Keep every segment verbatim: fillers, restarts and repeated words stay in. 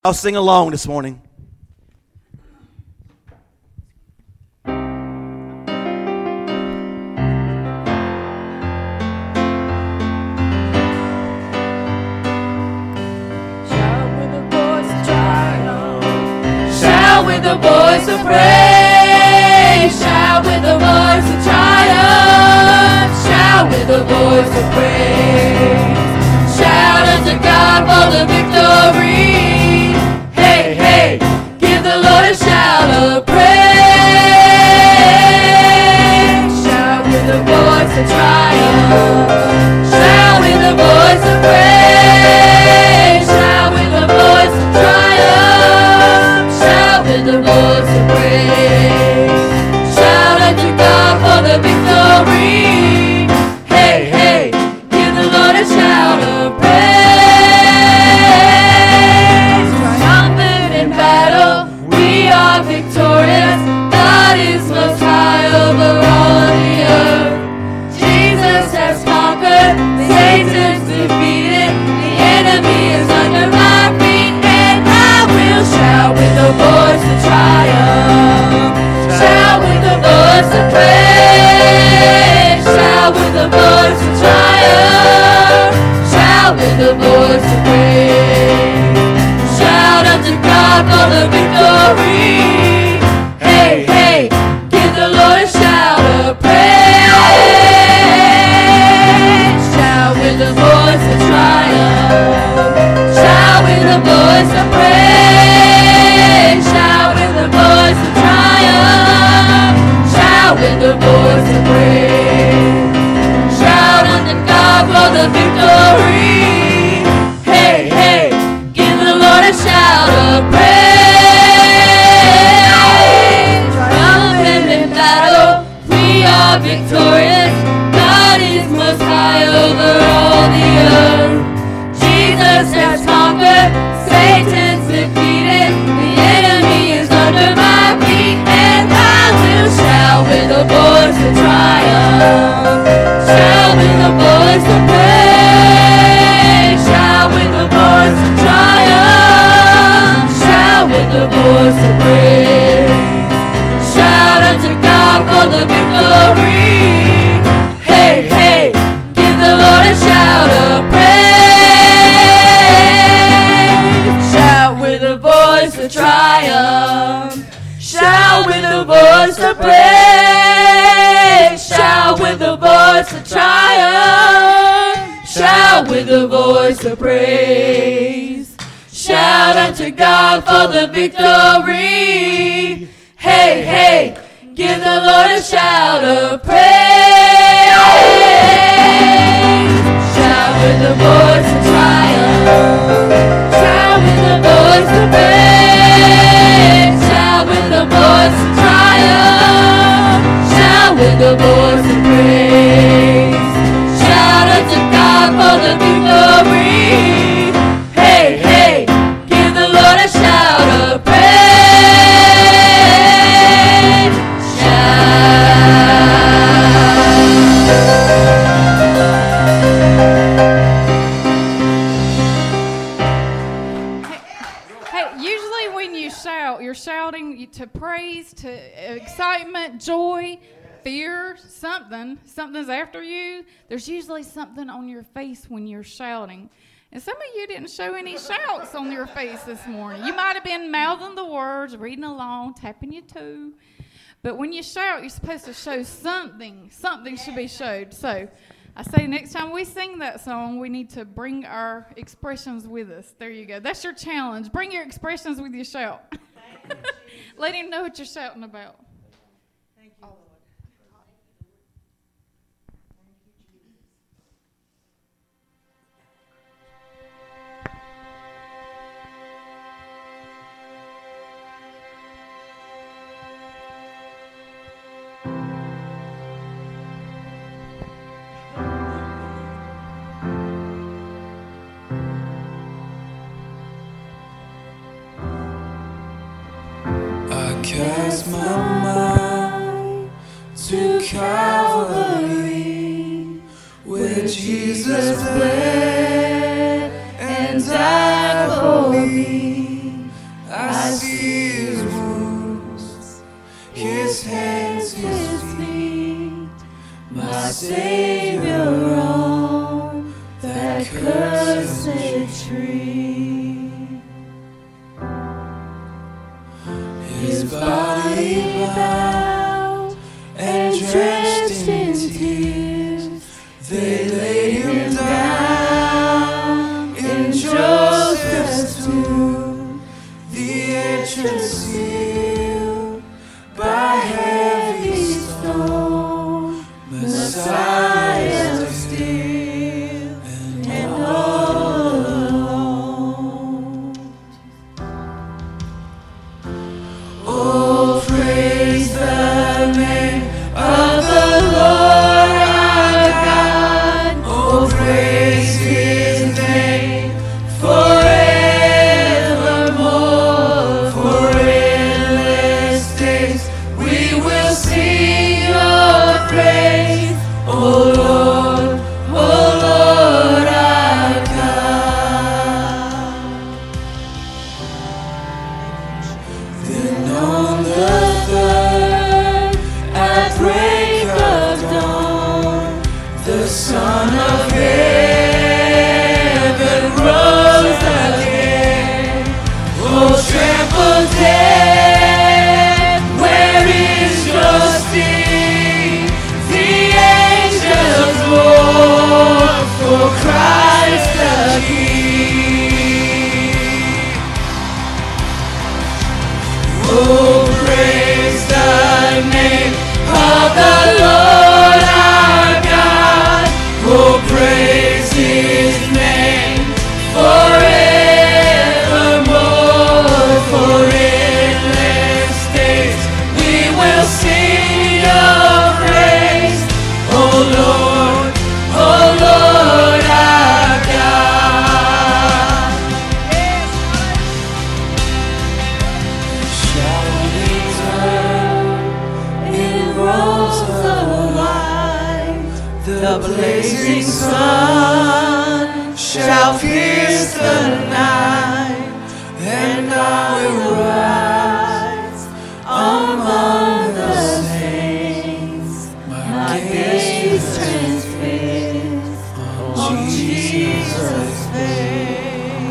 I'll sing along this morning. Shout with the voice of praise, shout with the voice of triumph, shout with the voice of praise, shout unto God for the victory. Hey, hey, give the Lord a shout of praise, shout with the voice of triumph, shout with the voice of praise, shout with the voice of triumph, shout with the voice of praise, shout unto God for the victory. Hey, hey, give the Lord a shout of praise. Triumphant in battle, we are victorious. God is most high over all the earth. Jesus has conquered, Satan's defeated, the enemy is under my feet, and I will shout with the voice of triumph, shout with the voice of praise, shout with the voice of triumph, shout with the voice of praise, shout unto God for the victory. Hey, hey, give the Lord a shout of praise, shout with the voice of triumph, shout with the voice of praise, shout with the voice of triumph, shout with the voice of praise, shout unto God for the victory. Hey, hey, give the Lord a shout of praise. Triumphant in battle, we are victorious. God is most high over all the earth. Jesus has conquered, Satan's defeated, the enemy is under my feet, and I will shout with the voice of triumph, shout with the voice of praise, shout with the voice of triumph, shout with the voice of praise, shout unto God for the victory. Hey, hey, give the Lord a shout of praise, shout with the voice of triumph, shout with the voice of praise, shout with the voice of triumph, shout with the voice of praise, shout unto God for the victory. Hey, hey, give the Lord a shout of praise, shout with the voice of triumph, shout with the voice of praise, shout with the voice of triumph, shout with the voice of praise, shout unto God for the victory. Hey, hey, give the Lord a shout of praise, Hey, usually when you shout, you're shouting to praise, to excitement, joy, fear, something. Something's after you. There's usually something on your face when you're shouting. And some of you didn't show any shouts on your face this morning. You might have been mouthing the words, reading along, tapping your toe. But when you shout, you're supposed to show something. Something should be showed. So I say next time we sing that song, we need to bring our expressions with us. There you go. That's your challenge. Bring your expressions with your shout. Let him know what you're shouting about. Thank you, Lord. Cast my mind to Calvary, where Jesus bled and died for me. Savior on that cursed tree. His body bowed and drenched in tears, they laid him down in Joseph's tomb, the entrance sealed by heavy stone, Messiah still and all alone. Oh, praise the name of the Lord our God. Oh, praise His name forevermore. For endless days we will sing your praise. Oh Lord, oh Lord our God. Then on the third, at break of dawn, the Son of Heaven rose again. Oh, trample death, where is your sting? The angels roar for Christ the King. Oh, praise the name of the Lord our God. Oh, praise His name forevermore. For endless days we will sing your praise. Oh Lord, oh Lord our God. Shouting turn in rows of light, the blazing sun shall pierce the night, and I will rise among the saints, my gaze transfixed on Jesus' face.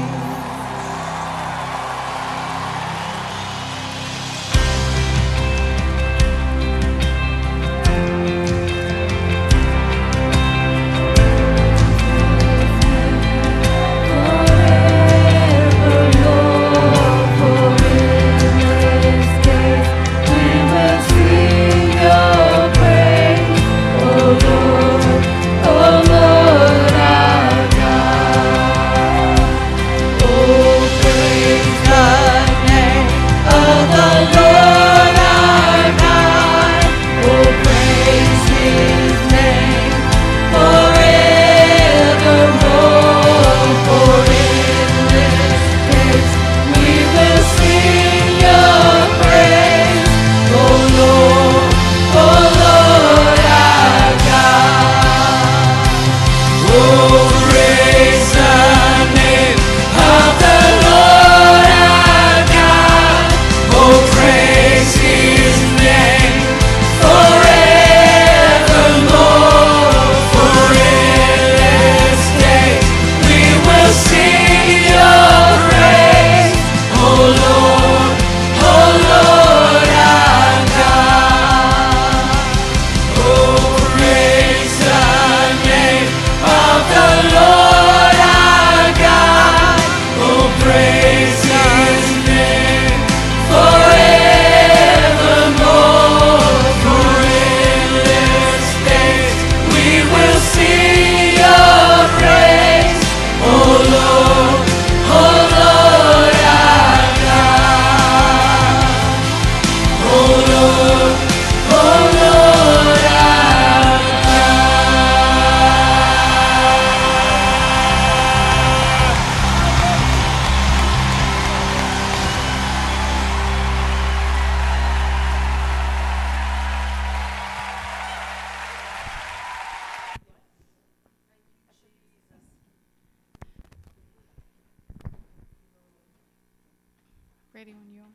Ready when you are.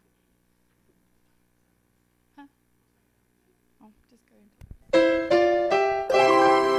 Huh? Oh, just go ahead.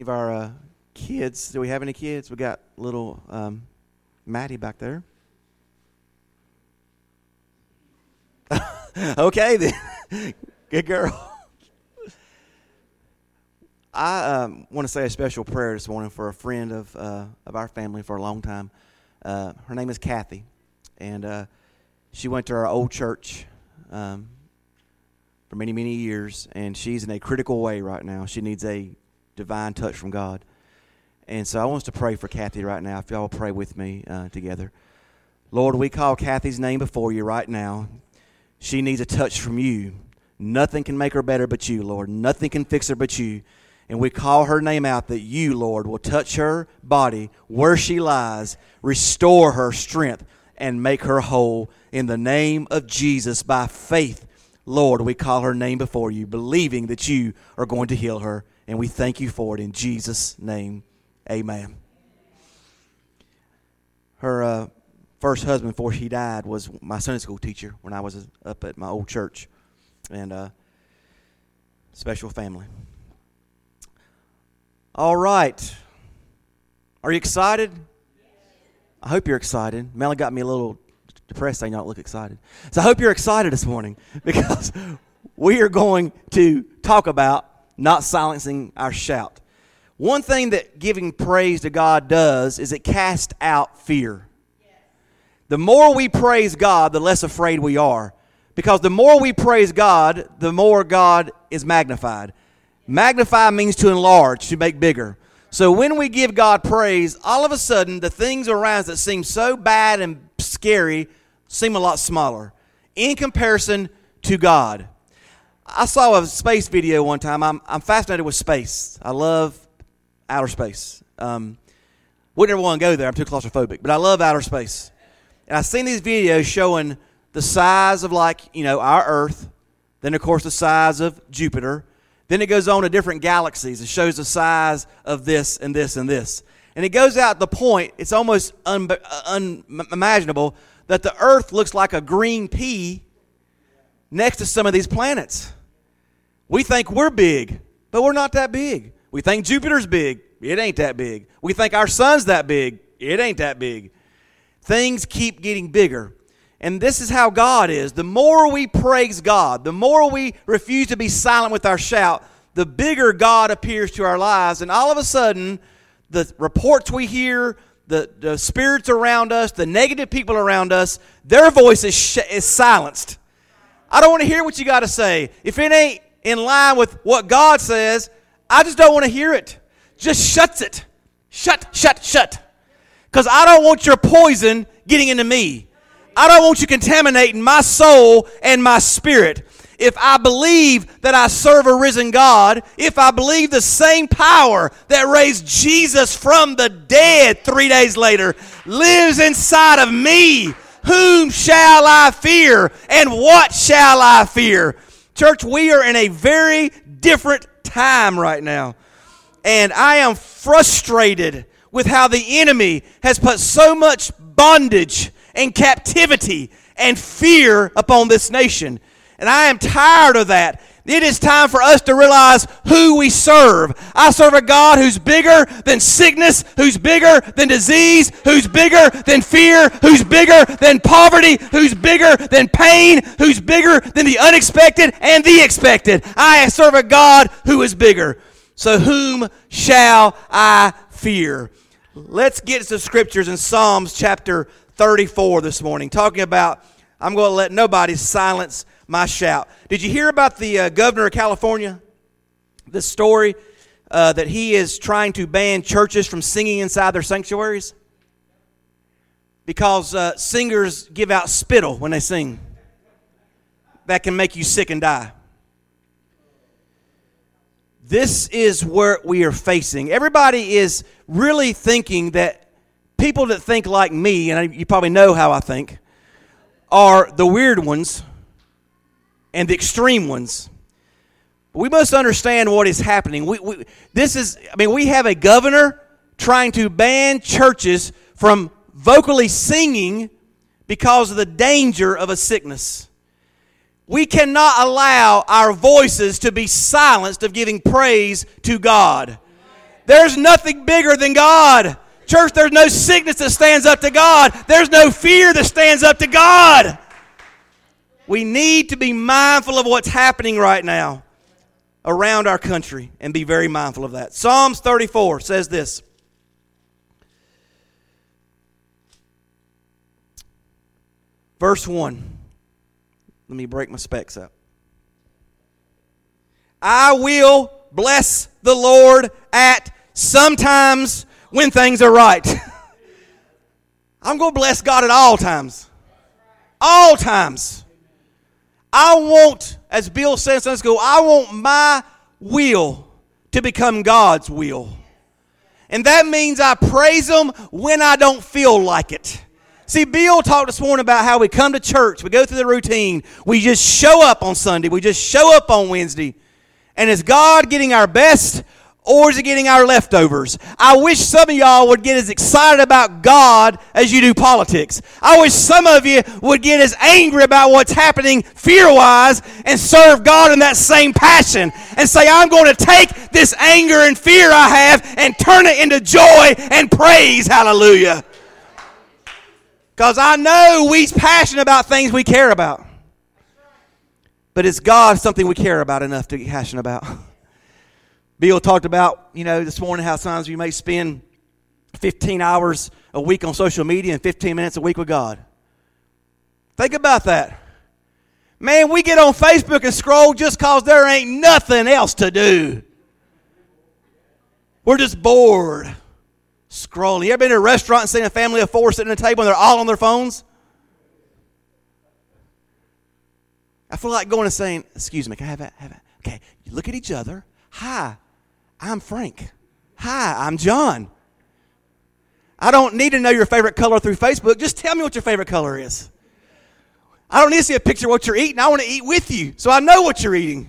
Give our uh, kids, do we have any kids? We got little um, Maddie back there. Okay, then. Good girl. I um, want to say a special prayer this morning for a friend of uh, of our family for a long time. Uh, her name is Kathy, and uh, she went to our old church um, for many, many years, and she's in a critical way right now. She needs a divine touch from God. And so I want us to pray for Kathy right now. If y'all will pray with me uh, together. Lord, we call Kathy's name before you right now. She needs a touch from you. Nothing can make her better but you, Lord. Nothing can fix her but you. And we call her name out that you, Lord, will touch her body where she lies, restore her strength, and make her whole. In the name of Jesus, by faith, Lord, we call her name before you, believing that you are going to heal her. And we thank you for it in Jesus' name. Amen. Her uh, first husband before she died was my Sunday school teacher when I was up at my old church. And uh, special family. All right. Are you excited? I hope you're excited. Melanie got me a little depressed saying you don't look excited. So I hope you're excited this morning because we are going to talk about not silencing our shout. One thing that giving praise to God does is it casts out fear. The more we praise God, the less afraid we are. Because the more we praise God, the more God is magnified. Magnify means to enlarge, to make bigger. So when we give God praise, all of a sudden the things around us that seem so bad and scary seem a lot smaller in comparison to God. I saw a space video one time. I'm, I'm fascinated with space. I love outer space. Um, wouldn't ever want to go there. I'm too claustrophobic. But I love outer space. And I've seen these videos showing the size of, like, you know, our Earth. Then, of course, the size of Jupiter. Then it goes on to different galaxies. It shows the size of this and this and this. And it goes out the point, it's almost un- unimaginable, that the Earth looks like a green pea next to some of these planets. We think we're big, but we're not that big. We think Jupiter's big. It ain't that big. We think our sun's that big. It ain't that big. Things keep getting bigger. And this is how God is. The more we praise God, the more we refuse to be silent with our shout, the bigger God appears to our lives. And all of a sudden, the reports we hear, the, the spirits around us, the negative people around us, their voice is, sh- is silenced. I don't want to hear what you got to say. If it ain't in line with what God says, I just don't want to hear it. Just shuts it. Shut, shut, shut. Because I don't want your poison getting into me. I don't want you contaminating my soul and my spirit. If I believe that I serve a risen God, if I believe the same power that raised Jesus from the dead three days later lives inside of me, whom shall I fear and what shall I fear? Church, we are in a very different time right now. And I am frustrated with how the enemy has put so much bondage and captivity and fear upon this nation. And I am tired of that. It is time for us to realize who we serve. I serve a God who's bigger than sickness, who's bigger than disease, who's bigger than fear, who's bigger than poverty, who's bigger than pain, who's bigger than the unexpected and the expected. I serve a God who is bigger. So whom shall I fear? Let's get to the scriptures in Psalms chapter thirty-four this morning, talking about I'm going to let nobody silence my shout. Did you hear about the uh, governor of California? This story uh, that he is trying to ban churches from singing inside their sanctuaries because uh, singers give out spittle when they sing. That can make you sick and die. This is where we are facing. Everybody is really thinking that people that think like me, and you probably know how I think, are the weird ones and the extreme ones. But we must understand what is happening. We, we, this is, I mean, we have a governor trying to ban churches from vocally singing because of the danger of a sickness. We cannot allow our voices to be silenced of giving praise to God. There's nothing bigger than God. Church, there's no sickness that stands up to God. There's no fear that stands up to God. We need to be mindful of what's happening right now around our country and be very mindful of that. Psalms thirty-four says this. Verse one. Let me break my specs up. I will bless the Lord at sometimes when things are right. I'm going to bless God at all times. All times. I want, as Bill said in Sunday school, I want my will to become God's will. And that means I praise Him when I don't feel like it. See, Bill talked this morning about how we come to church, we go through the routine, we just show up on Sunday, we just show up on Wednesday. And is God getting our best, or is He getting our leftovers? I wish some of y'all would get as excited about God as you do politics. I wish some of you would get as angry about what's happening fear-wise and serve God in that same passion and say, I'm going to take this anger and fear I have and turn it into joy and praise. Hallelujah. Because I know we's passionate about things we care about. But is God something we care about enough to get passionate about? Bill talked about, you know, this morning how sometimes you may spend fifteen hours a week on social media and fifteen minutes a week with God. Think about that. Man, we get on Facebook and scroll just because there ain't nothing else to do. We're just bored. Scrolling. You ever been to a restaurant and seen a family of four sitting at a table and they're all on their phones? I feel like going and saying, excuse me, can I have that? Have that? Okay, you look at each other. Hi, I'm Frank. Hi, I'm John. I don't need to know your favorite color through Facebook. Just tell me what your favorite color is. I don't need to see a picture of what you're eating. I want to eat with you so I know what you're eating.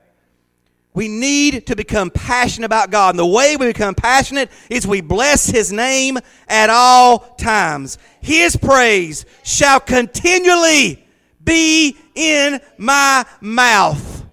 We need to become passionate about God. And the way we become passionate is we bless His name at all times. His praise shall continually be in my mouth.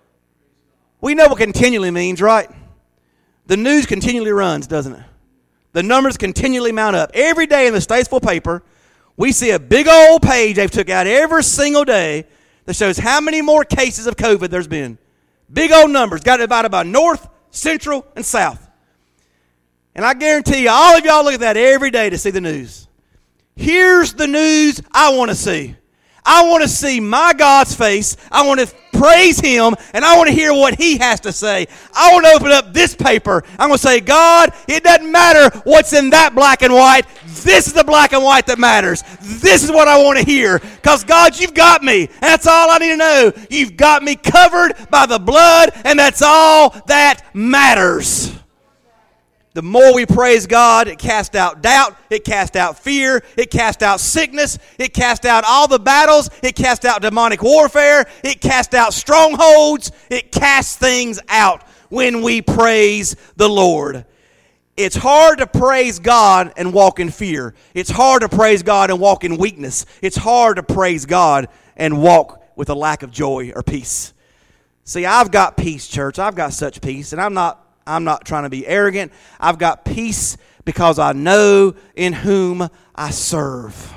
We know what continually means, right? The news continually runs, doesn't it? The numbers continually mount up. Every day in the Statesville paper, we see a big old page they've took out every single day that shows how many more cases of COVID there's been. Big old numbers. Got divided by north, central, and south. And I guarantee you, all of y'all look at that every day to see the news. Here's the news I want to see. I want to see my God's face. I want to praise Him, and I want to hear what He has to say. I want to open up this paper. I'm going to say, God, it doesn't matter what's in that black and white. This is the black and white that matters. This is what I want to hear. Because, God, you've got me. That's all I need to know. You've got me covered by the blood, and that's all that matters. The more we praise God, it casts out doubt, it casts out fear, it casts out sickness, it casts out all the battles, it casts out demonic warfare, it casts out strongholds, it casts things out when we praise the Lord. It's hard to praise God and walk in fear. It's hard to praise God and walk in weakness. It's hard to praise God and walk with a lack of joy or peace. See, I've got peace, church. I've got such peace, and I'm not I'm not trying to be arrogant. I've got peace because I know in whom I serve.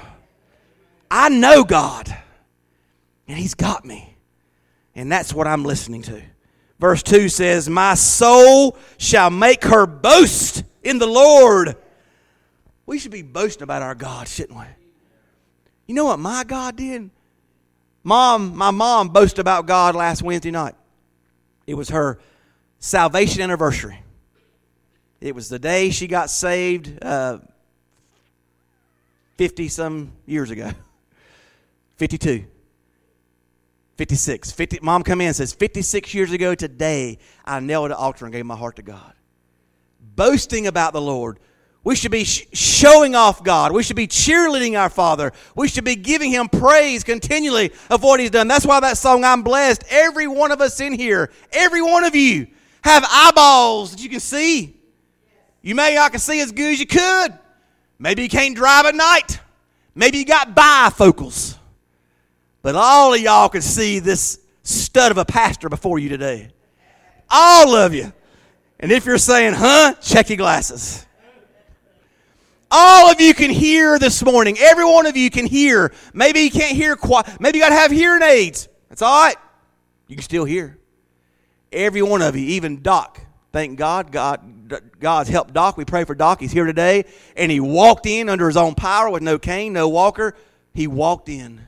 I know God, and He's got me. And that's what I'm listening to. Verse two says, my soul shall make her boast in the Lord. We should be boasting about our God, shouldn't we? You know what my God did? Mom, my mom boasted about God last Wednesday night. It was her salvation anniversary. It was the day she got saved uh, fifty-some years ago. fifty-two. fifty-six. fifty, Mom come in and says, fifty-six years ago today, I knelt at the altar and gave my heart to God. Boasting about the Lord. We should be sh- showing off God. We should be cheerleading our Father. We should be giving Him praise continually of what He's done. That's why that song, I'm Blessed, every one of us in here, every one of you, have eyeballs that you can see. You may not can see as good as you could. Maybe you can't drive at night. Maybe you got bifocals. But all of y'all can see this stud of a pastor before you today. All of you. And if you're saying, huh, check your glasses. All of you can hear this morning. Every one of you can hear. Maybe you can't hear quite. Maybe you got to have hearing aids. That's all right. You can still hear. Every one of you, even Doc. Thank God. God, God's helped Doc. We pray for Doc. He's here today. And he walked in under his own power with no cane, no walker. He walked in.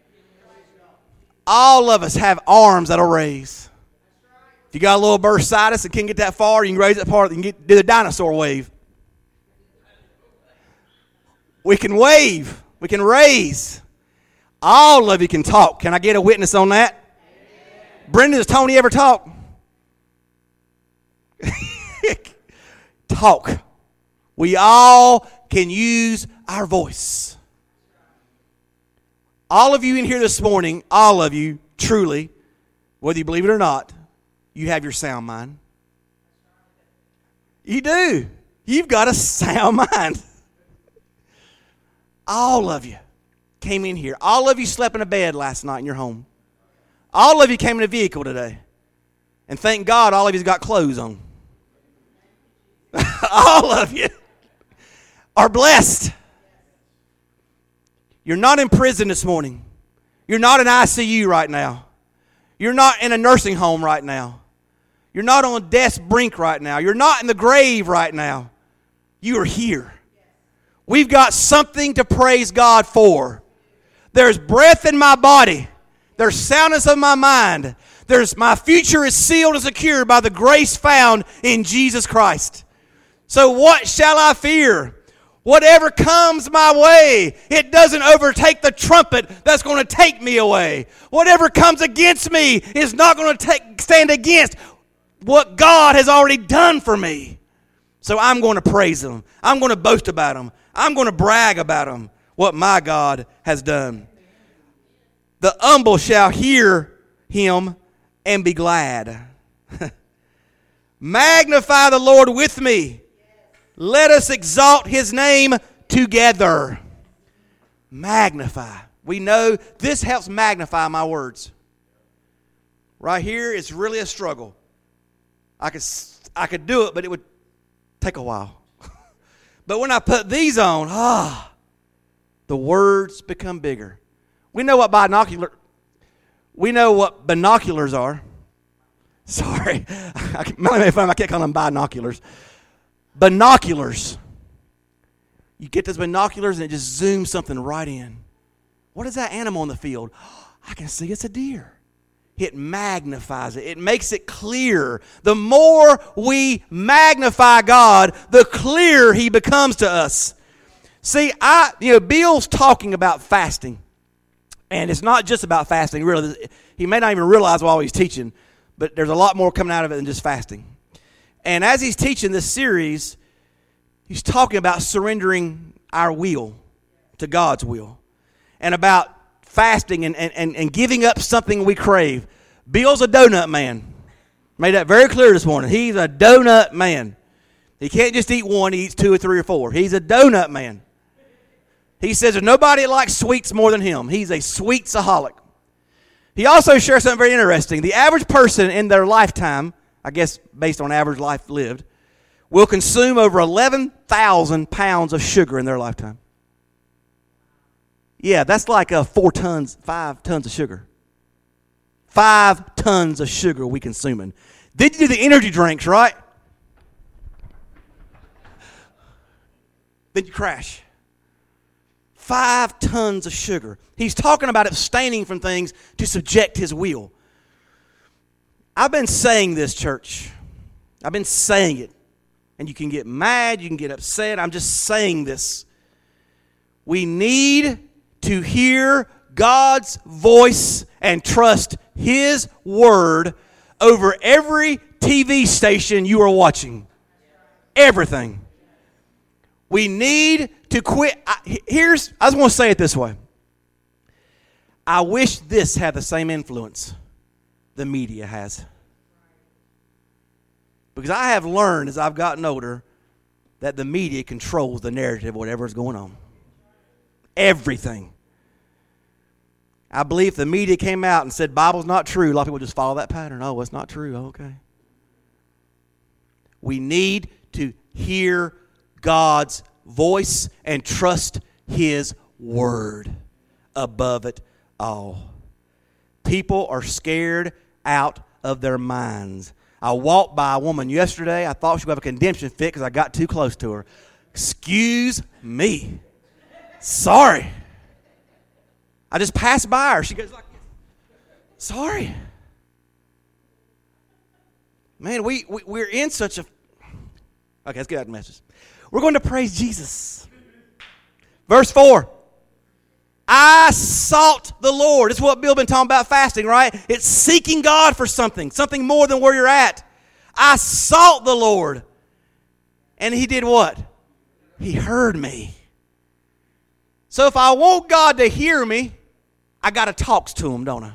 All of us have arms that'll raise. If you got a little bursitis and can't get that far, you can raise it far. You can get, do the dinosaur wave. We can wave. We can raise. All of you can talk. Can I get a witness on that? Amen. Brenda, does Tony ever talk? Talk. We all can use our voice. All of you in here this morning, all of you, truly, whether you believe it or not, you have your sound mind. You do. You've got a sound mind. All of you came in here. All of you slept in a bed last night in your home. All of you came in a vehicle today. And thank God all of you got clothes on. All of you are blessed. You're not in prison this morning. You're not in I C U right now. You're not in a nursing home right now. You're not on death's brink right now. You're not in the grave right now. You are here. We've got something to praise God for. There's breath in my body. There's soundness of my mind. There's my future is sealed and secured by the grace found in Jesus Christ. So what shall I fear? Whatever comes my way, it doesn't overtake the trumpet that's going to take me away. Whatever comes against me is not going to take, stand against what God has already done for me. So I'm going to praise Him. I'm going to boast about Him. I'm going to brag about Him, what my God has done. The humble shall hear Him and be glad. Magnify the Lord with me. Let us exalt His name together. Magnify. We know this helps magnify my words. Right here, it's really a struggle. I could, I could do it, but it would take a while. But when I put these on, ah, the words become bigger. We know what binocular, we know what binoculars are. Sorry, I can't call them binoculars. Binoculars. You get those binoculars and it just zooms something right in. What is that animal in the field? I can see it's a deer. It magnifies it. It makes it clear. The more we magnify God, the clearer He becomes to us. See, I, you know, Bill's talking about fasting. And it's not just about fasting, really. He may not even realize while he's teaching, but there's a lot more coming out of it than just fasting. And as he's teaching this series, he's talking about surrendering our will to God's will. And about fasting and, and, and giving up something we crave. Bill's a donut man. Made that very clear this morning. He's a donut man. He can't just eat one, he eats two or three or four. He's a donut man. He says there's nobody likes sweets more than him. He's a sweetsaholic. He also shares something very interesting. The average person in their lifetime, I guess based on average life lived, will consume over eleven thousand pounds of sugar in their lifetime. Yeah, that's like uh, four tons, five tons of sugar. Five tons of sugar we consuming. Then you do the energy drinks, right? Then you crash. Five tons of sugar. He's talking about abstaining from things to subject His will. I've been saying this, church. I've been saying it. And you can get mad, you can get upset. I'm just saying this. We need to hear God's voice and trust His word over every T V station you are watching. Everything. We need to quit. I, here's, I just want to say it this way. I wish this had the same influence the media has. Because I have learned as I've gotten older that the media controls the narrative of whatever is going on. Everything. I believe if the media came out and said Bible's not true, a lot of people would just follow that pattern. Oh, it's not true. Oh, okay. We need to hear God's voice and trust His word above it all. People are scared out of their minds. I walked by a woman yesterday. I thought she would have a condemnation fit because I got too close to her. Excuse me. Sorry. I just passed by her. She goes like this. Sorry. Man, we, we, we're in such a... Okay, let's get out the message. We're going to praise Jesus. Verse four. I sought the Lord. This is what Bill been talking about fasting, right? It's seeking God for something, something more than where you're at. I sought the Lord. And He did what? He heard me. So if I want God to hear me, I got to talk to Him, don't I?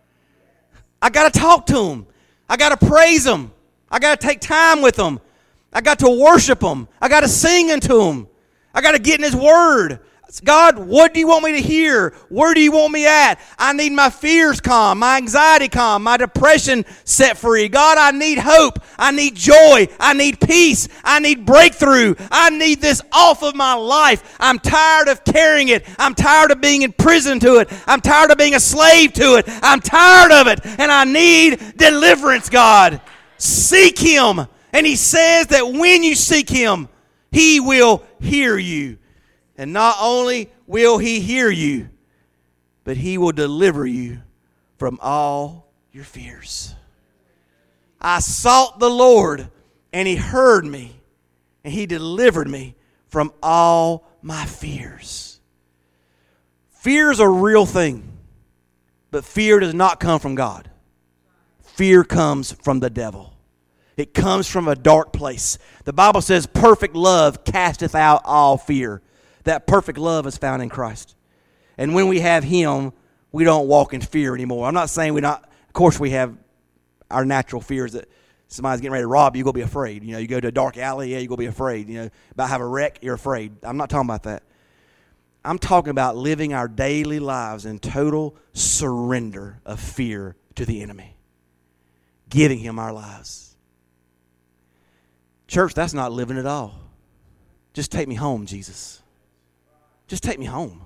I got to talk to Him. I got to praise Him. I got to take time with Him. I got to worship Him. I got to sing unto Him. I got to get in His Word. God, what do you want me to hear? Where do you want me at? I need my fears calm, my anxiety calm, my depression set free. God, I need hope. I need joy. I need peace. I need breakthrough. I need this off of my life. I'm tired of carrying it. I'm tired of being in prison to it. I'm tired of being a slave to it. I'm tired of it. And I need deliverance, God. Seek Him. And He says that when you seek Him, He will hear you. And not only will He hear you, but He will deliver you from all your fears. I sought the Lord, and He heard me, and He delivered me from all my fears. Fear is a real thing, but fear does not come from God. Fear comes from the devil. It comes from a dark place. The Bible says, perfect love casteth out all fear. That perfect love is found in Christ. And when we have Him, we don't walk in fear anymore. I'm not saying we not, of course we have our natural fears that somebody's getting ready to rob you, you're going to be afraid. You know, you go to a dark alley, yeah, you're going to be afraid. You know, about have a wreck, you're afraid. I'm not talking about that. I'm talking about living our daily lives in total surrender of fear to the enemy. Giving Him our lives. Church, that's not living at all. Just take me home, Jesus. Just take me home.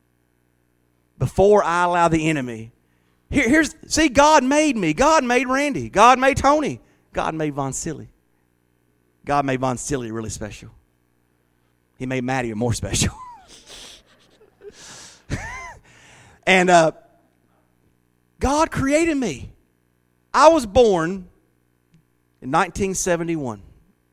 Before I allow the enemy. Here, here's, see, God made me. God made Randy. God made Tony. God made Von Silly. God made Von Silly really special. He made Maddie more special. and uh, God created me. I was born in nineteen seventy-one.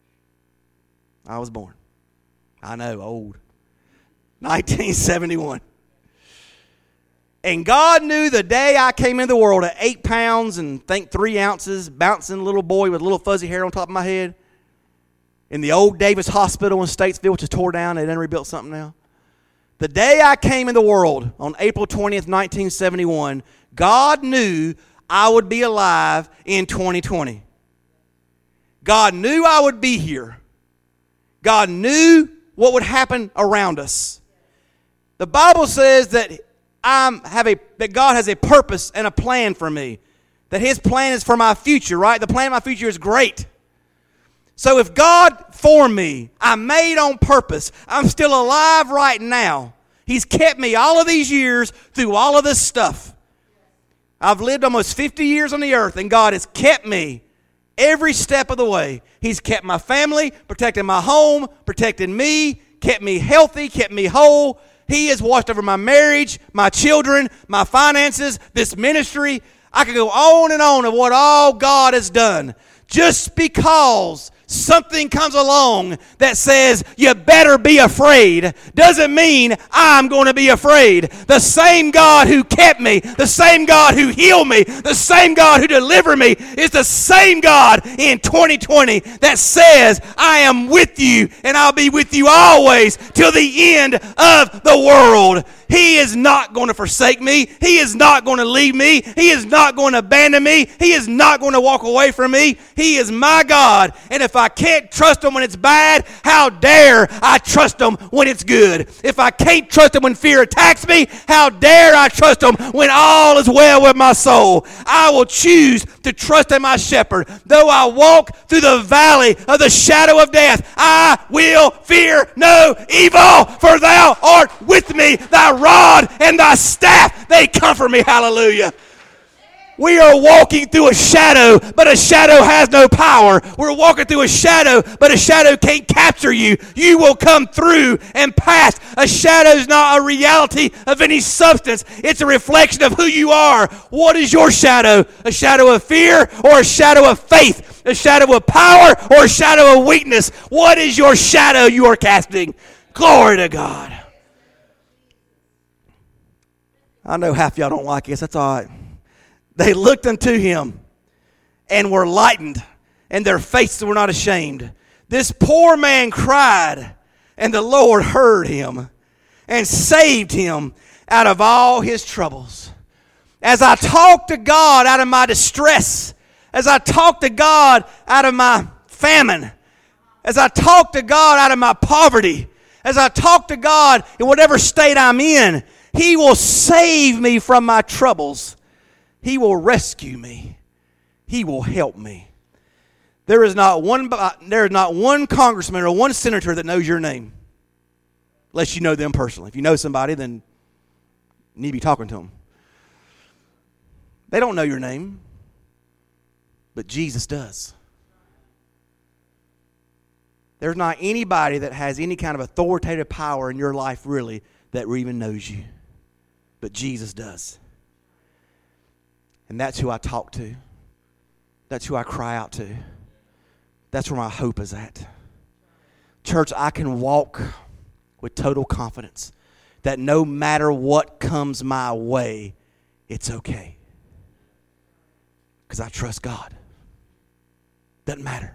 I was born. I know, old. nineteen seventy-one. And God knew the day I came into the world at eight pounds and think three ounces, bouncing little boy with a little fuzzy hair on top of my head, in the old Davis Hospital in Statesville, which is tore down. They done rebuilt something now. The day I came into the world on April twentieth, nineteen seventy-one, God knew I would be alive in twenty twenty. God knew I would be here. God knew what would happen around us. The Bible says that I'm have a that God has a purpose and a plan for me. That His plan is for my future, right? The plan of my future is great. So if God formed me, I'm made on purpose, I'm still alive right now. He's kept me all of these years through all of this stuff. I've lived almost fifty years on the earth, and God has kept me every step of the way. He's kept my family, protected my home, protected me, kept me healthy, kept me whole. He has watched over my marriage, my children, my finances, this ministry. I could go on and on of what all God has done. Just because something comes along that says you better be afraid doesn't mean I'm going to be afraid. The same God who kept me, the same God who healed me, the same God who delivered me is the same God in twenty twenty that says I am with you and I'll be with you always till the end of the world. He is not going to forsake me. He is not going to leave me. He is not going to abandon me. He is not going to walk away from me. He is my God. And if I can't trust Him when it's bad, how dare I trust Him when it's good? If I can't trust Him when fear attacks me, how dare I trust Him when all is well with my soul? I will choose to trust in my shepherd. Though I walk through the valley of the shadow of death, I will fear no evil, for thou art with me. Thy rod and thy staff, they comfort me. Hallelujah. We are walking through a shadow, but a shadow has no power. We're walking through a shadow, but a shadow can't capture you. You will come through and pass. A shadow is not a reality of any substance. It's a reflection of who you are. What is your shadow? A shadow of fear or a shadow of faith? A shadow of power or a shadow of weakness? What is your shadow you are casting? Glory to God. I know half y'all don't like this. That's all right. They looked unto him and were lightened, and their faces were not ashamed. This poor man cried, and the Lord heard him and saved him out of all his troubles. As I talk to God out of my distress, as I talk to God out of my famine, as I talk to God out of my poverty, as I talk to God in whatever state I'm in, he will save me from my troubles. He will rescue me. He will help me. There is not one, there is not one congressman or one senator that knows your name, unless you know them personally. If you know somebody, then you need to be talking to them. They don't know your name, but Jesus does. There's not anybody that has any kind of authoritative power in your life, really, that even knows you, but Jesus does. And that's who I talk to. That's who I cry out to. That's where my hope is at. Church, I can walk with total confidence that no matter what comes my way, it's okay. Because I trust God. Doesn't matter.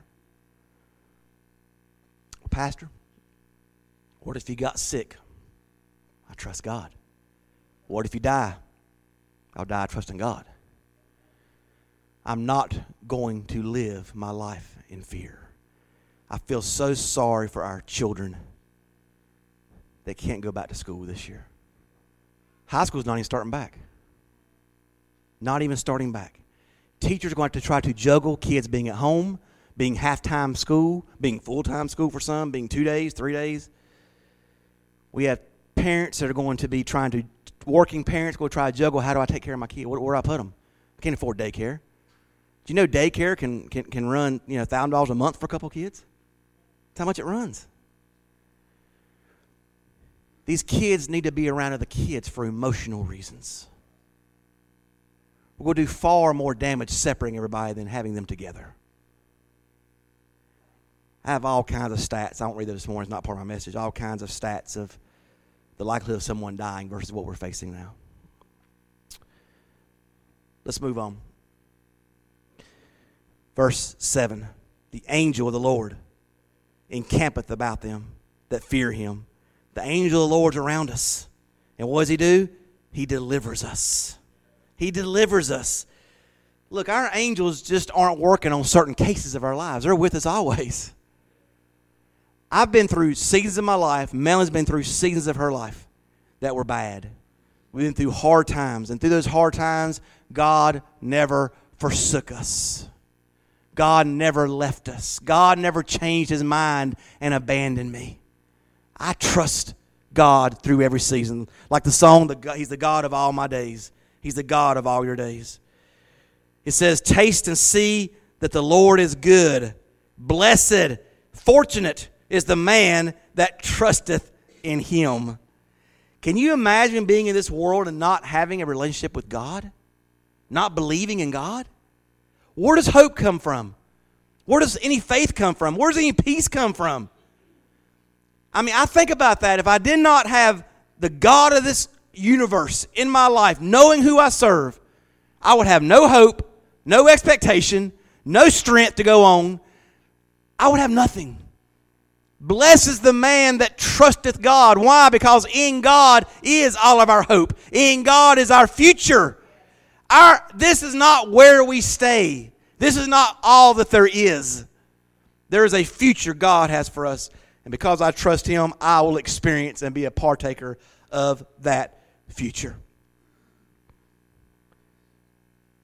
Well, Pastor, what if you got sick? I trust God. What if you die? I'll die trusting God. I'm not going to live my life in fear. I feel so sorry for our children that can't go back to school this year. High school's not even starting back. Not even starting back. Teachers are going to have to try to juggle kids being at home, being half-time school, being full-time school for some, being two days, three days. We have parents that are going to be trying to, working parents go try to juggle, how do I take care of my kid? Where, where do I put them? I can't afford daycare. Do you know daycare can, can, can run, you know, one thousand dollars a month for a couple of kids? That's how much it runs. These kids need to be around other kids for emotional reasons. We're going to do far more damage separating everybody than having them together. I have all kinds of stats. I won't read that this morning. It's not part of my message. All kinds of stats of the likelihood of someone dying versus what we're facing now. Let's move on. Verse seven, the angel of the Lord encampeth about them that fear him. The angel of the Lord's around us. And what does he do? He delivers us. He delivers us. Look, our angels just aren't working on certain cases of our lives. They're with us always. I've been through seasons of my life. Melanie's been through seasons of her life that were bad. We've been through hard times. And through those hard times, God never forsook us. God never left us. God never changed his mind and abandoned me. I trust God through every season. Like the song, he's the God of all my days. He's the God of all your days. It says, taste and see that the Lord is good. Blessed, fortunate is the man that trusteth in him. Can you imagine being in this world and not having a relationship with God? Not believing in God? Where does hope come from? Where does any faith come from? Where does any peace come from? I mean, I think about that. If I did not have the God of this universe in my life, knowing who I serve, I would have no hope, no expectation, no strength to go on. I would have nothing. Blessed is the man that trusteth God. Why? Because in God is all of our hope. In God is our future. Our, this is not where we stay. This is not all that there is. There is a future God has for us. And because I trust him, I will experience and be a partaker of that future.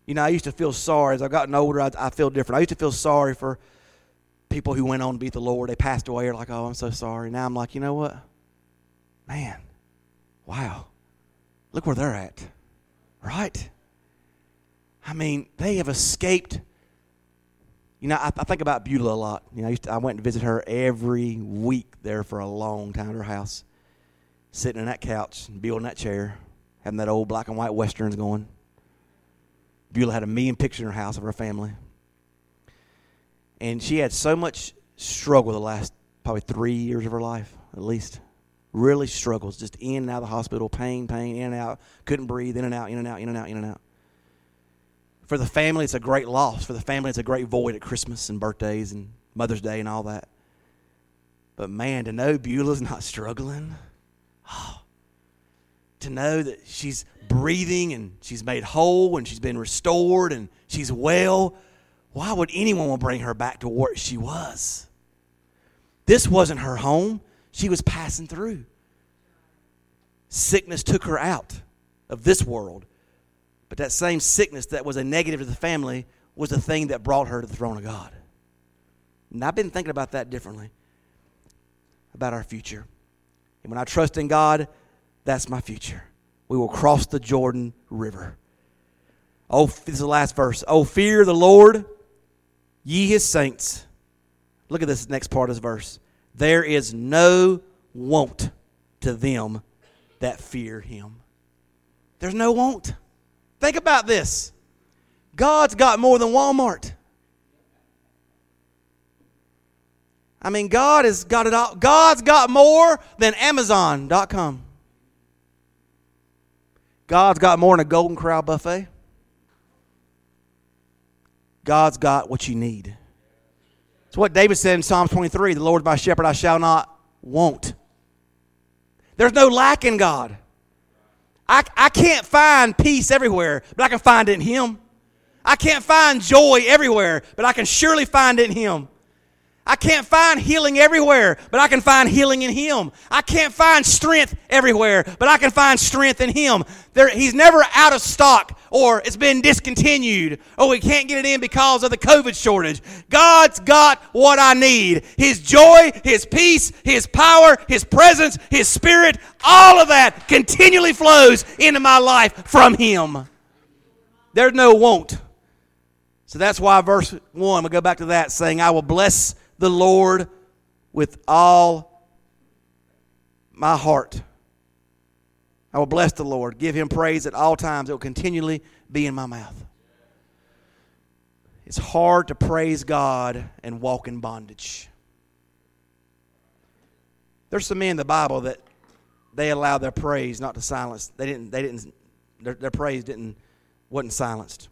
You know, I used to feel sorry. As I've gotten older, I, I feel different. I used to feel sorry for people who went on to be with the Lord. They passed away. You're like, oh, I'm so sorry. Now I'm like, you know what? Man, wow. Look where they're at. Right? I mean, they have escaped. You know, I, I think about Beulah a lot. You know, I, used to, I went to visit her every week there for a long time at her house, sitting in that couch, building that chair, having that old black and white Westerns going. Beulah had a million pictures in her house of her family. And she had so much struggle the last probably three years of her life, at least. Really struggles, just in and out of the hospital, pain, pain, in and out, couldn't breathe, in and out, in and out, in and out, in and out. For the family, it's a great loss. For the family, it's a great void at Christmas and birthdays and Mother's Day and all that. But man, to know Beulah's not struggling, oh, to know that she's breathing and she's made whole and she's been restored and she's well, why would anyone want to bring her back to where she was? This wasn't her home. She was passing through. Sickness took her out of this world. But that same sickness that was a negative to the family was the thing that brought her to the throne of God. And I've been thinking about that differently, about our future. And when I trust in God, that's my future. We will cross the Jordan River. Oh, this is the last verse. Oh, fear the Lord, ye his saints. Look at this next part of this verse. There is no want to them that fear him. There's no want. Think about this. God's got more than Walmart. I mean, God has got it all. God's got more than Amazon dot com. God's got more than a Golden Corral buffet. God's got what you need. It's what David said in Psalm twenty-three, the Lord is my shepherd, I shall not want. There's no lack in God. I, I can't find peace everywhere, but I can find it in him. I can't find joy everywhere, but I can surely find it in him. I can't find healing everywhere, but I can find healing in him. I can't find strength everywhere, but I can find strength in him. There, he's never out of stock or it's been discontinued or we can't get it in because of the COVID shortage. God's got what I need. His joy, his peace, his power, his presence, his spirit, all of that continually flows into my life from him. There's no want. So that's why verse one, we'll go back to that, saying, I will bless the Lord with all my heart. I will bless the Lord. Give him praise at all times. It will continually be in my mouth. It's hard to praise God and walk in bondage. There's some men in the Bible that they allowed their praise not to silence. They didn't, they didn't, their, their praise didn't, wasn't silenced.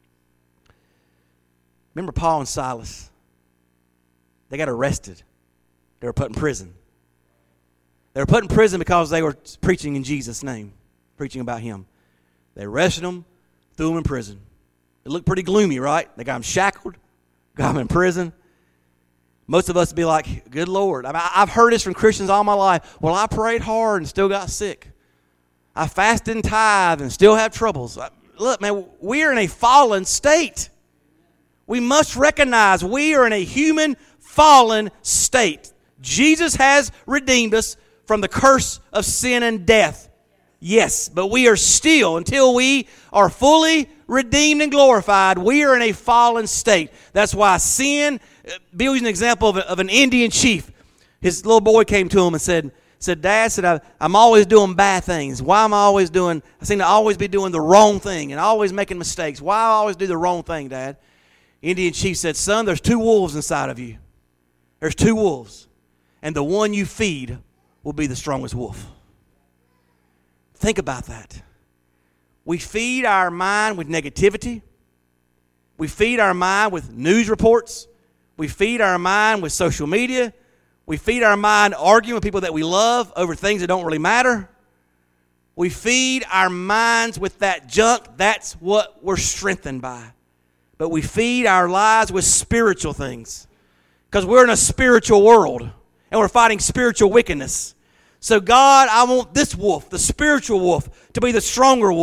Remember Paul and Silas? They got arrested. They were put in prison. They were put in prison because they were preaching in Jesus' name, preaching about him. They arrested them, threw them in prison. It looked pretty gloomy, right? They got them shackled, got them in prison. Most of us would be like, good Lord. I mean, I've heard this from Christians all my life. Well, I prayed hard and still got sick. I fasted and tithed and still have troubles. Look, man, we are in a fallen state. We must recognize we are in a human fallen state. Jesus has redeemed us from the curse of sin and death. Yes, but we are still, until we are fully redeemed and glorified, we are in a fallen state. That's why sin, Bill used an example of, a, of an Indian chief. His little boy came to him and said, said Dad, said, I, I'm always doing bad things. Why am I always doing, I seem to always be doing the wrong thing and always making mistakes. Why I always do the wrong thing, Dad? Indian chief said, son, there's two wolves inside of you. There's two wolves, and the one you feed will be the strongest wolf. Think about that. We feed our mind with negativity. We feed our mind with news reports. We feed our mind with social media. We feed our mind arguing with people that we love over things that don't really matter. We feed our minds with that junk. That's what we're strengthened by. But we feed our lives with spiritual things. Because we're in a spiritual world and we're fighting spiritual wickedness. So God, I want this wolf, the spiritual wolf, to be the stronger wolf.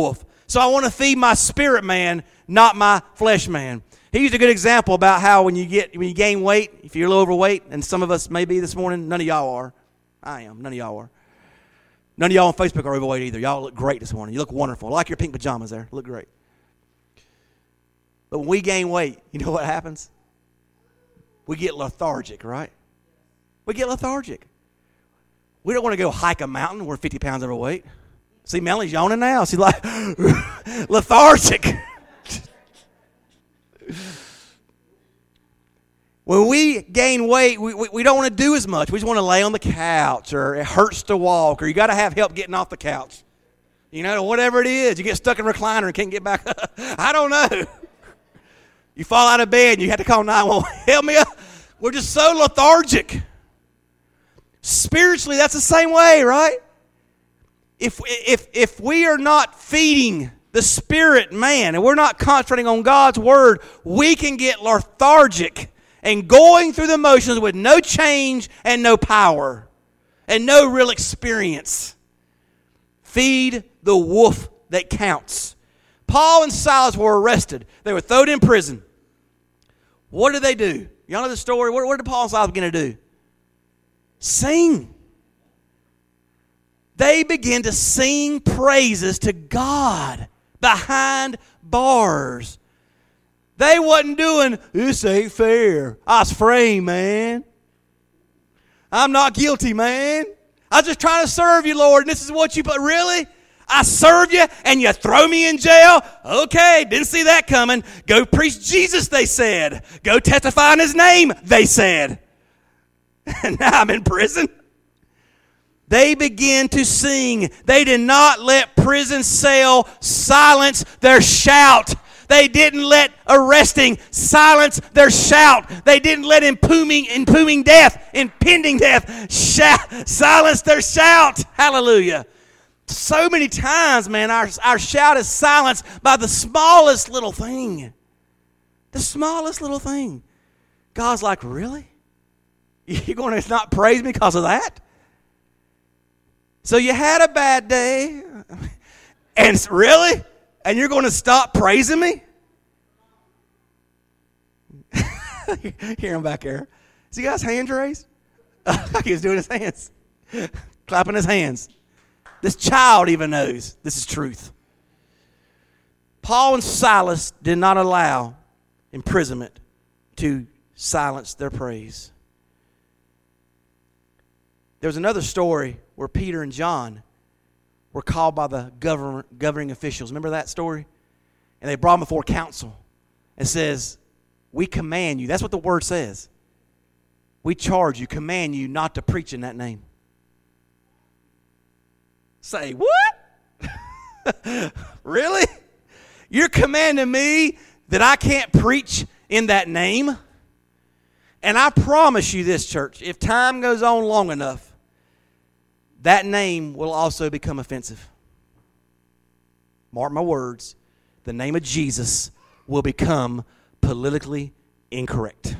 So I want to feed my spirit man, not my flesh man. He used a good example about how when you get when you gain weight, if you're a little overweight, and some of us may be this morning, none of y'all are. I am. None of y'all are. None of y'all on Facebook are overweight either. Y'all look great this morning. You look wonderful. I like your pink pajamas there. Look great. But when we gain weight, you know what happens? We get lethargic, right? We get lethargic. We don't want to go hike a mountain. We're fifty pounds overweight. See, Melanie's yawning now. She's like, lethargic. When we gain weight, we, we, we don't want to do as much. We just want to lay on the couch, or it hurts to walk, or you got to have help getting off the couch. You know, whatever it is. You get stuck in a recliner and can't get back up. I don't know. You fall out of bed and you have to call nine one one. Help me up. We're just so lethargic. Spiritually, that's the same way, right? If, if, if we are not feeding the spirit man and we're not concentrating on God's word, we can get lethargic and going through the motions with no change and no power and no real experience. Feed the wolf that counts. Paul and Silas were arrested. They were thrown in prison. What did they do? Y'all know the story? What, what did Paul and Silas begin to do? Sing. They began to sing praises to God behind bars. They wasn't doing, this ain't fair. I was framed, man. I'm not guilty, man. I was just trying to serve you, Lord, and this is what you put. Really? I serve you and you throw me in jail? Okay, didn't see that coming. Go preach Jesus, they said. Go testify in his name, they said. And now I'm in prison. They began to sing. They did not let prison cell silence their shout. They didn't let arresting silence their shout. They didn't let impugning, impugning death, impending death, shout, silence their shout. Hallelujah. So many times, man, our, our shout is silenced by the smallest little thing. The smallest little thing. God's like, really? You're going to not praise me because of that? So you had a bad day, and really? And you're going to stop praising me? Hear him back there. Is he got his hands raised? Like he was doing his hands. Clapping his hands. This child even knows this is truth. Paul and Silas did not allow imprisonment to silence their praise. There was another story where Peter and John were called by the govern, governing officials. Remember that story? And they brought them before council. It says, we command you. That's what the word says. We charge you, command you not to preach in that name. Say, what? Really? You're commanding me that I can't preach in that name? And I promise you this, church, if time goes on long enough, that name will also become offensive. Mark my words, the name of Jesus will become politically incorrect.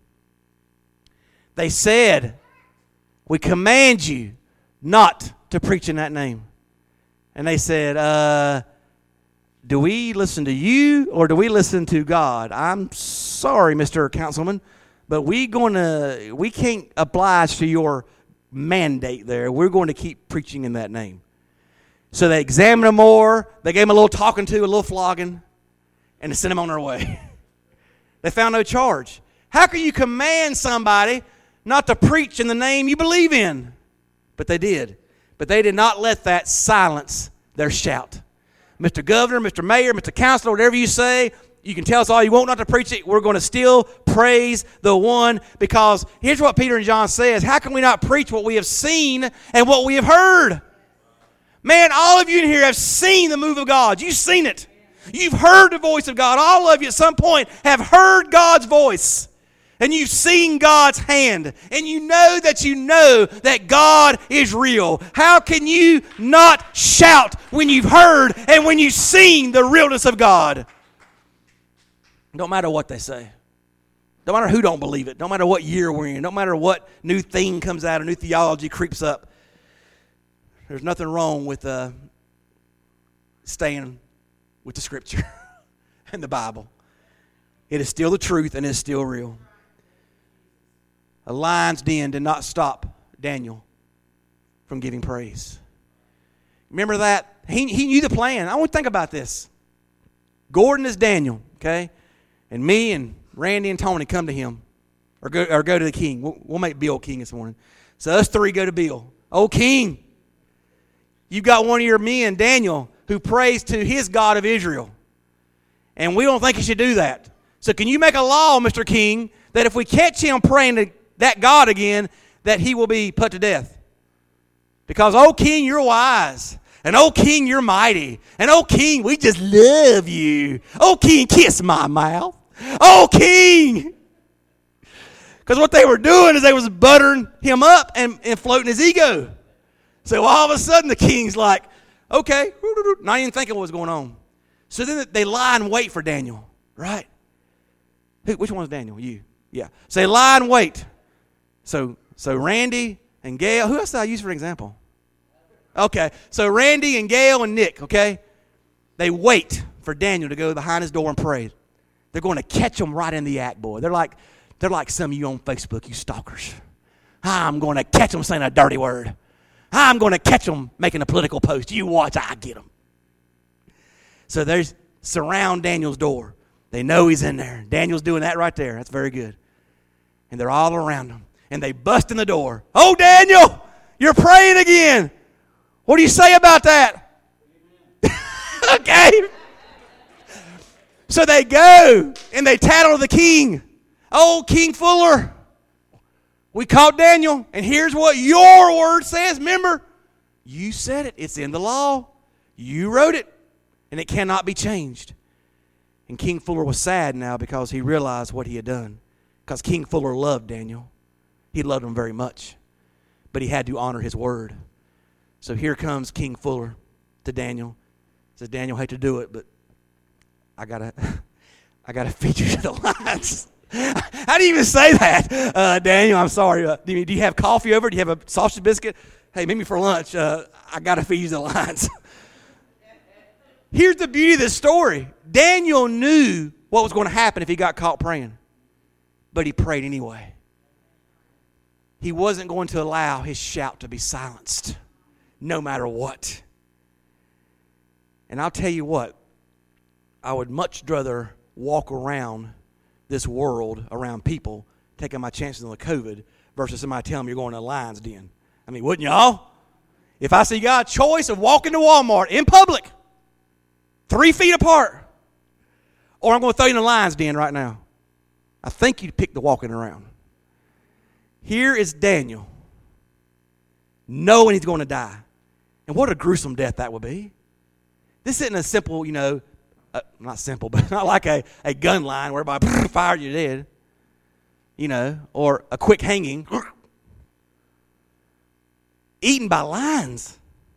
They said, we command you not to preach in that name. And they said, uh, do we listen to you or do we listen to God? I'm sorry, Mister Councilman, but we going to we can't oblige to your mandate there. We're going to keep preaching in that name. So they examined them more. They gave them a little talking to, a little flogging, and they sent them on their way. They found no charge. How can you command somebody not to preach in the name you believe in? But they did. But they did not let that silence their shout. Mister Governor, Mister Mayor, Mister Counselor, whatever you say, you can tell us all you want not to preach it. We're going to still praise the one, because here's what Peter and John says. How can we not preach what we have seen and what we have heard? Man, all of you in here have seen the move of God. You've seen it. You've heard the voice of God. All of you at some point have heard God's voice. And you've seen God's hand. And you know that you know that God is real. How can you not shout when you've heard and when you've seen the realness of God? Don't matter what they say. Don't matter who don't believe it. Don't matter what year we're in. Don't matter what new thing comes out, a new theology creeps up. There's nothing wrong with uh, staying with the Scripture and the Bible. It is still the truth and it is still real. A lion's den did not stop Daniel from giving praise. Remember that? He, he knew the plan. I want to think about this. Gordon is Daniel, okay? And me and Randy and Tony come to him or go, or go to the king. We'll, we'll make Bill king this morning. So us three go to Bill. Oh, king, you've got one of your men, Daniel, who prays to his God of Israel. And we don't think he should do that. So can you make a law, Mister King, that if we catch him praying to that God again, that he will be put to death? Because, oh, king, you're wise. And, oh, king, you're mighty. And, oh, king, we just love you. Oh, king, kiss my mouth. Oh, king. Because what they were doing is they was buttering him up and, and floating his ego. So all of a sudden the king's like, okay, not even thinking what was going on. So then they lie and wait for Daniel, right? Who, which one's Daniel? You. Yeah. So they lie and wait. So so Randy and Gail, who else did I use for an example? Okay. So Randy and Gail and Nick, okay? They wait for Daniel to go behind his door and pray. They're going to catch him right in the act, boy. They're like, they're like some of you on Facebook, you stalkers. I'm going to catch them saying a dirty word. I'm going to catch them making a political post. You watch, I get them. So they surround Daniel's door. They know he's in there. Daniel's doing that right there. That's very good. And they're all around him. And they bust in the door. Oh, Daniel, you're praying again. What do you say about that? Okay. So they go and they tattle the king. Oh, King Fuller, we caught Daniel, and here's what your word says. Remember, you said it. It's in the law. You wrote it, and it cannot be changed. And King Fuller was sad now because he realized what he had done. Because King Fuller loved Daniel. He loved him very much. But he had to honor his word. So here comes King Fuller to Daniel. He says, Daniel, I hate to do it, but I gotta, I gotta feed you to the lions. How do you even say that, uh, Daniel? I'm sorry. Uh, do, you, do you have coffee over? Do you have a sausage biscuit? Hey, meet me for lunch. Uh, I got to feed you the lions. Here's the beauty of this story. Daniel knew what was going to happen if he got caught praying, but he prayed anyway. He wasn't going to allow his shout to be silenced, no matter what. And I'll tell you what, I would much rather walk around this world around people, taking my chances on the COVID versus somebody telling me you're going to a lion's den. I mean, wouldn't y'all? If I see you got a choice of walking to Walmart in public, three feet apart, or I'm going to throw you in a lion's den right now, I think you'd pick the walking around. Here is Daniel, knowing he's going to die. And what a gruesome death that would be. This isn't a simple, you know, Uh, not simple, but not like a, a gun line whereby fire you're dead, you know, or a quick hanging. Eaten by lions.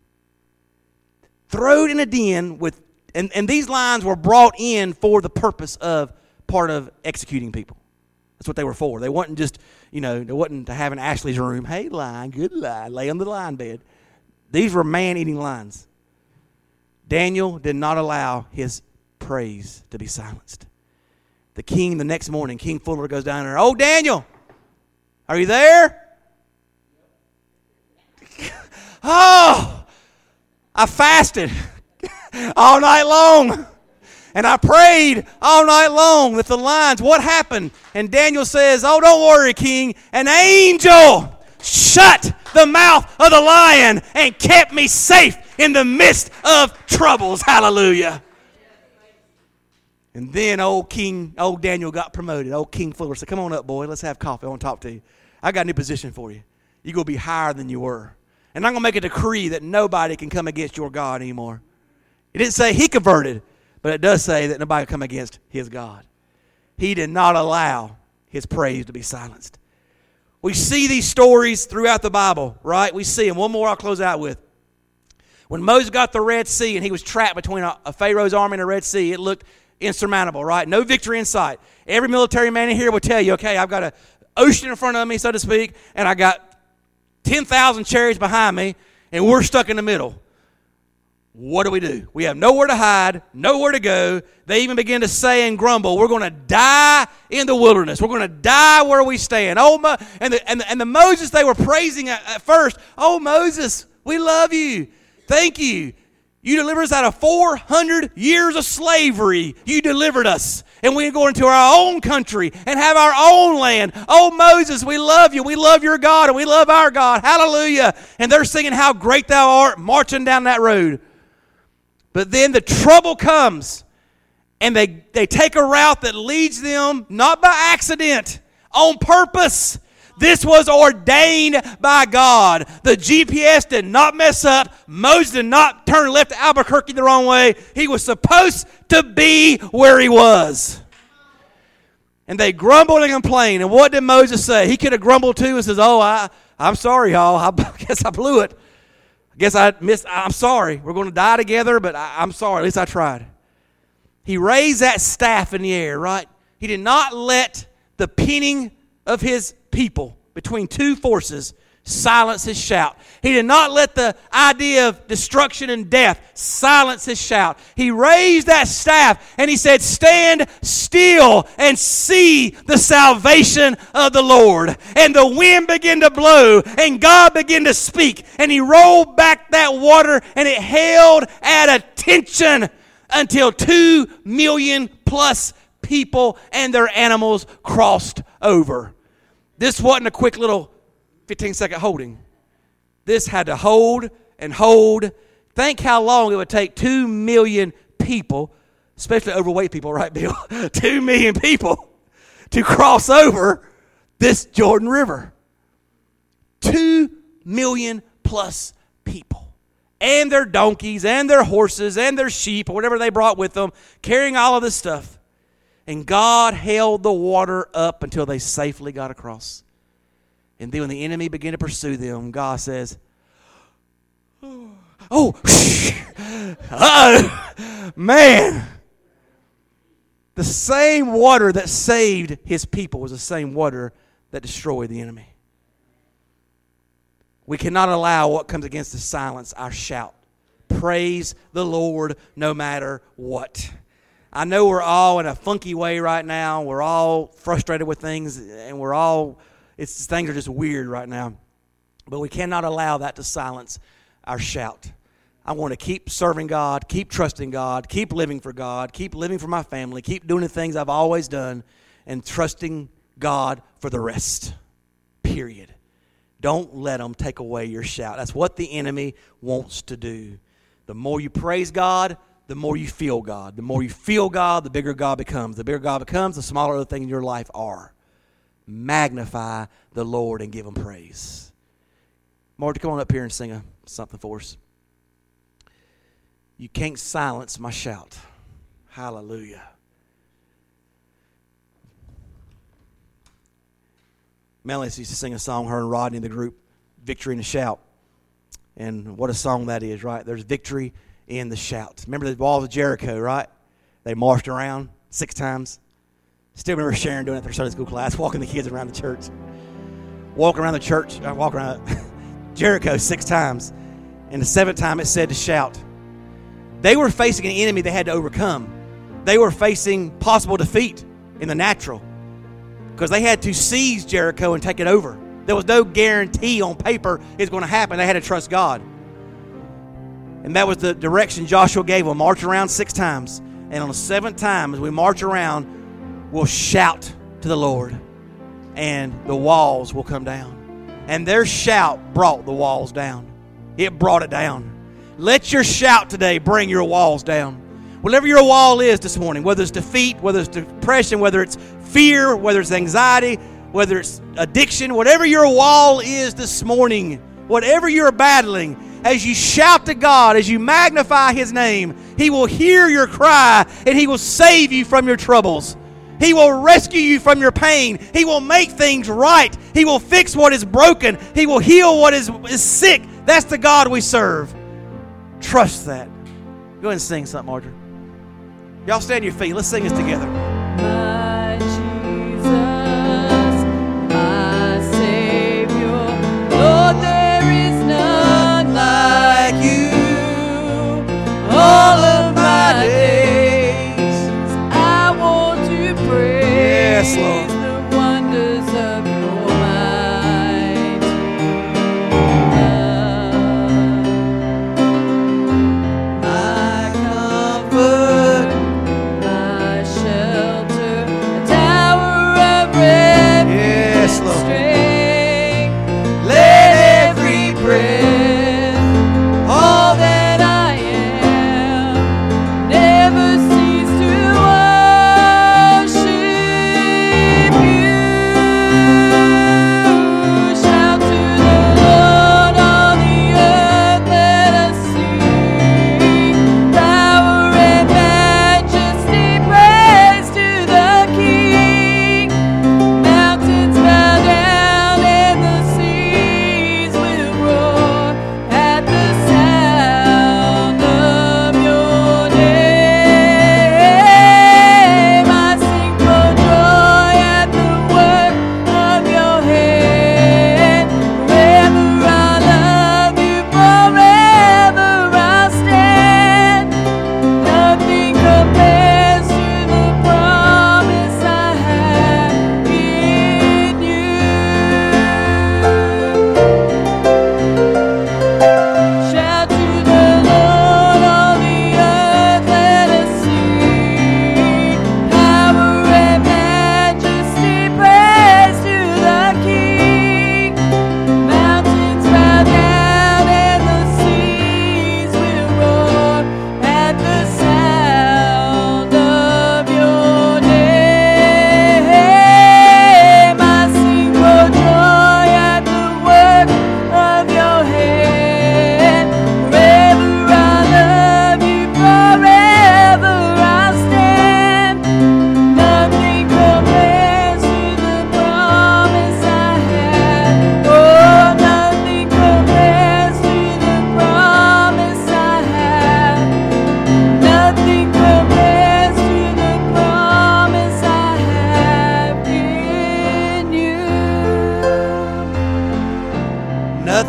Thrown in a den with, and, and these lions were brought in for the purpose of part of executing people. That's what they were for. They wasn't just, you know, they wasn't to have in Ashley's room, hey, lion, good lion, lay on the lion bed. These were man-eating lions. Daniel did not allow his praise to be silenced. The king, the next morning, King Fuller goes down there. Oh, Daniel, are you there? Oh, I fasted all night long. And I prayed all night long with the lions. What happened? And Daniel says, oh, don't worry, king. An angel shut the mouth of the lion and kept me safe in the midst of troubles. Hallelujah. And then old King, old Daniel got promoted. Old King Fuller said, come on up, boy. Let's have coffee. I want to talk to you. I got a new position for you. You're going to be higher than you were. And I'm going to make a decree that nobody can come against your God anymore. It didn't say he converted, but it does say that nobody can come against his God. He did not allow his praise to be silenced. We see these stories throughout the Bible, right? We see them. One more I'll close out with. When Moses got the Red Sea and he was trapped between a, a Pharaoh's army and a Red Sea, it looked insurmountable, right? No victory in sight. Every military man in here will tell you, okay, I've got an ocean in front of me, so to speak, and I got ten thousand chariots behind me, and we're stuck in the middle. what do we do? We have nowhere to hide, nowhere to go. They even begin to say and grumble, we're going to die in the wilderness. We're going to die where we stand. Oh, Mo- and, the, and, the, and the Moses they were praising at, at first, oh, Moses, we love you. Thank you. You delivered us out of four hundred years of slavery. You delivered us. And we go into our own country and have our own land. Oh, Moses, we love you. We love your God and we love our God. Hallelujah. And they're singing how great thou art, marching down that road. But then the trouble comes, and they, they take a route that leads them not by accident, on purpose. This was ordained by God. The G P S did not mess up. Moses did not turn left to Albuquerque the wrong way. He was supposed to be where he was. And they grumbled and complained. And what did Moses say? He could have grumbled too and says, oh, I, I'm sorry, y'all. I guess I blew it. I guess I missed. I'm sorry. We're going to die together, but I, I'm sorry. At least I tried. He raised that staff in the air, right? He did not let the pinning of his people between two forces silence his shout. He did not let the idea of destruction and death silence his shout. He raised that staff and he said, stand still and see the salvation of the Lord. And the wind began to blow and God began to speak. And he rolled back that water and it held at attention until two million plus people and their animals crossed over. This wasn't a quick little fifteen second holding. This had to hold and hold. Think how long it would take two million people, especially overweight people, right, Bill? two million people to cross over this Jordan River. Two million plus people. And their donkeys and their horses and their sheep or whatever they brought with them, carrying all of this stuff. And God held the water up until they safely got across. And then when the enemy began to pursue them, God says, oh, uh, man. The same water that saved his people was the same water that destroyed the enemy. We cannot allow what comes against us to silence our shout. Praise the Lord no matter what. I know we're all in a funky way right now. We're all frustrated with things, and we're all, it's things are just weird right now. But we cannot allow that to silence our shout. I want to keep serving God, keep trusting God, keep living for God, keep living for my family, keep doing the things I've always done, and trusting God for the rest. Period. Don't let them take away your shout. That's what the enemy wants to do. The more you praise God, the more you feel God. The more you feel God, the bigger God becomes. The bigger God becomes, the smaller other things in your life are. Magnify the Lord and give him praise. Marty, come on up here and sing a, something for us. You can't silence my shout. Hallelujah. Melanie used to sing a song, her and Rodney in the group, Victory in the Shout. And what a song that is, right? There's victory in the shout. Remember the walls of Jericho, right? They marched around six times. Still remember Sharon doing it at their Sunday school class, walking the kids around the church. Walking around the church, uh, walk around Jericho six times. And the seventh time it said to shout. They were facing an enemy they had to overcome. They were facing possible defeat in the natural because they had to seize Jericho and take it over. There was no guarantee on paper it's going to happen. They had to trust God. And that was the direction Joshua gave them. March around six times. And on the seventh time, as we march around, we'll shout to the Lord. And the walls will come down. And their shout brought the walls down. It brought it down. Let your shout today bring your walls down. Whatever your wall is this morning, whether it's defeat, whether it's depression, whether it's fear, whether it's anxiety, whether it's addiction, whatever your wall is this morning, whatever you're battling, as you shout to God, as you magnify his name, he will hear your cry and he will save you from your troubles. He will rescue you from your pain. He will make things right. He will fix what is broken. He will heal what is, is sick. That's the God we serve. Trust that. Go ahead and sing something, Audrey. Y'all stand on your feet. Let's sing this together. My Jesus, my Savior, Lord, there is none like you.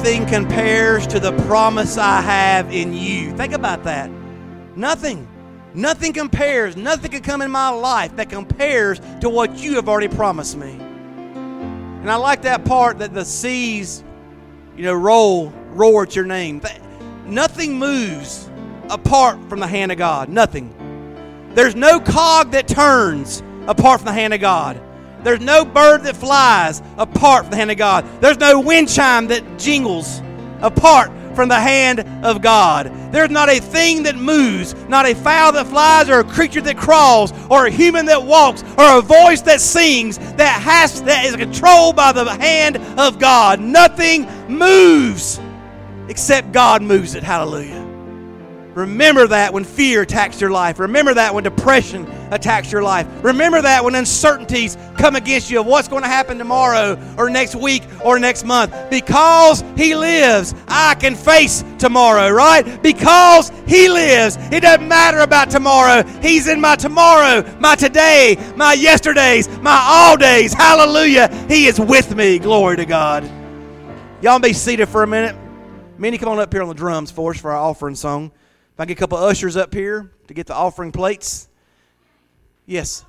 nothing compares to the promise I have in you. Think about that. Nothing. Nothing compares. Nothing can come in my life that compares to what you have already promised me. And I like that part that the seas, you know, roll, roar at your name. Nothing moves apart from the hand of God. Nothing. There's no cog that turns apart from the hand of God. There's no bird that flies apart from the hand of God. There's no wind chime that jingles apart from the hand of God. There's not a thing that moves, not a fowl that flies, or a creature that crawls, or a human that walks, or a voice that sings that has that is controlled by the hand of God. Nothing moves except God moves it. Hallelujah. Remember that when fear attacks your life. Remember that when depression attacks your life. Remember that when uncertainties come against you of what's going to happen tomorrow or next week or next month. Because He lives, I can face tomorrow, right? Because He lives, it doesn't matter about tomorrow. He's in my tomorrow, my today, my yesterdays, my all days. Hallelujah. He is with me. Glory to God. Y'all be seated for a minute. Minnie, come on up here on the drums for us for our offering song. If I get a couple of ushers up here to get the offering plates. Yes.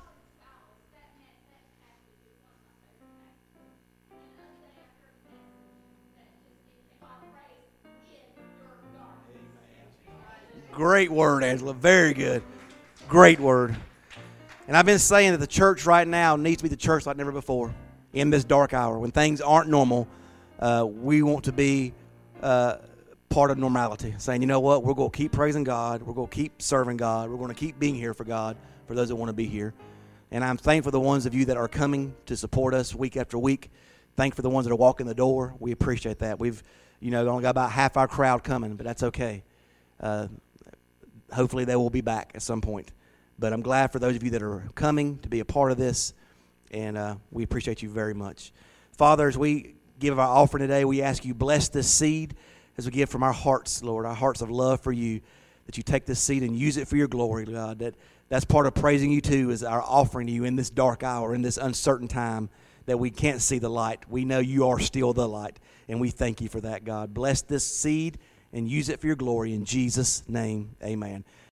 Great word, Angela. Very good. Great word. And I've been saying that the church right now needs to be the church like never before in this dark hour. When things aren't normal, uh, we want to be uh, part of normality, saying, you know what, we're going to keep praising God, we're going to keep serving God, we're going to keep being here for God, for those that want to be here. And I'm thankful for the ones of you that are coming to support us week after week. Thankful for the ones that are walking the door. We appreciate that. We've, you know, only got about half our crowd coming, but that's okay. Uh, hopefully they will be back at some point. But I'm glad for those of you that are coming to be a part of this, and uh, we appreciate you very much. Father, as we give our offering today, we ask you bless this seed as we give from our hearts, Lord, our hearts of love for you, that you take this seed and use it for your glory, God. That that's part of praising you too, is our offering to you in this dark hour, in this uncertain time that we can't see the light. We know you are still the light, and we thank you for that, God. Bless this seed and use it for your glory. In Jesus' name, amen.